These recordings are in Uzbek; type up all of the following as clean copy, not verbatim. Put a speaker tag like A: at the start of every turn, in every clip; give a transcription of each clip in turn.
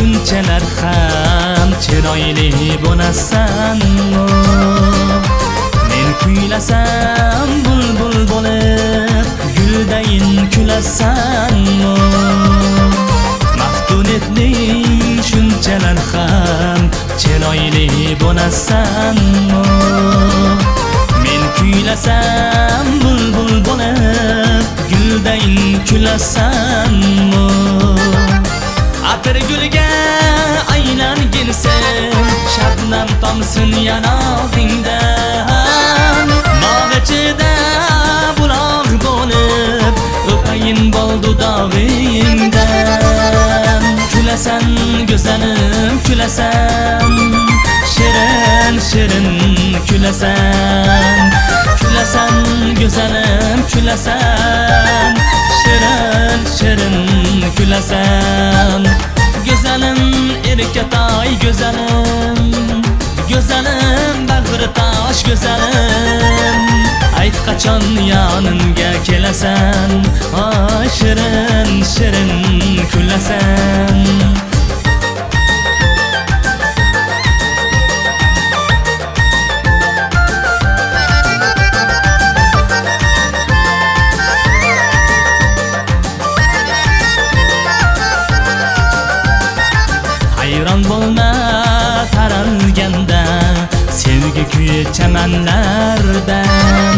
A: shunchalar ham chiroyli bo'lasan. Men kuylasam bulbul bo'lib guldayin kulasan. Maftun etding shunchalar ham chiroyli bo'lasan. Men kuylasam bulbul bo'lib guldayin kulasan. Atir gulga aylanginsen shabnam tomsin yanog'ingdan. Bog' ichida buloq bo'lib o'payin bol dudog'ingdan. Kulasan go'zalim kulasan, shirin shirin kulasan. Kulasan go'zalim kulasan, shirin shirin kulasan. Go'zalim erkatoy go'zalim, go'zalim bag'ri tosh go'zalim. Ayt qachon yonimga kelasan, oy shirin shirin kulasan. Hayron bo'lma taralganda sevgi kuyi chamanlardan.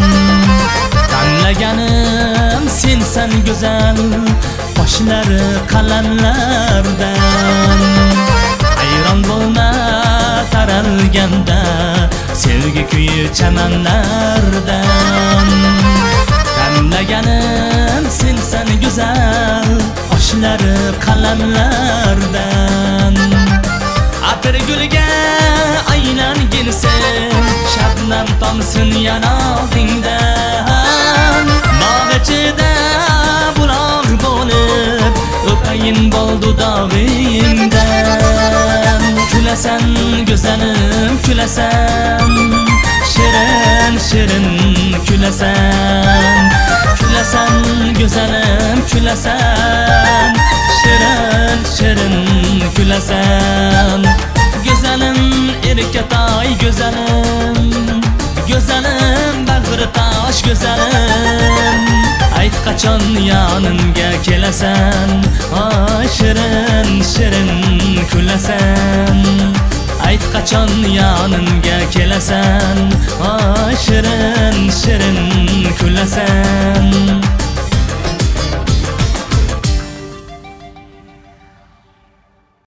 A: Tanlaganim sensan go'zal qoshlari qalamlardan. Hayron bo'lma taralganda sevgi kuyi chamanlardan. Tanlaganim sensan go'zal qoshlari qalamlardan. Atir gulga aylanginsen shabnam tomsin yanog'ingdan. Bog' ichida buloq bo'lib o'payin bol dudog'ingdan. Kulasan go'zalim kulasan, shirin shirin kulasan. Kulasan go'zalim kulasan, shirin shirin kulasan. Go'zalim erkatoy go'zalim, go'zalim bag'ri tosh go'zalim. Ayt qachon yonimga kelasan, oy shirin shirin kulasan. Ayt qachon yonimga kelasan, oy shirin shirin kulasan.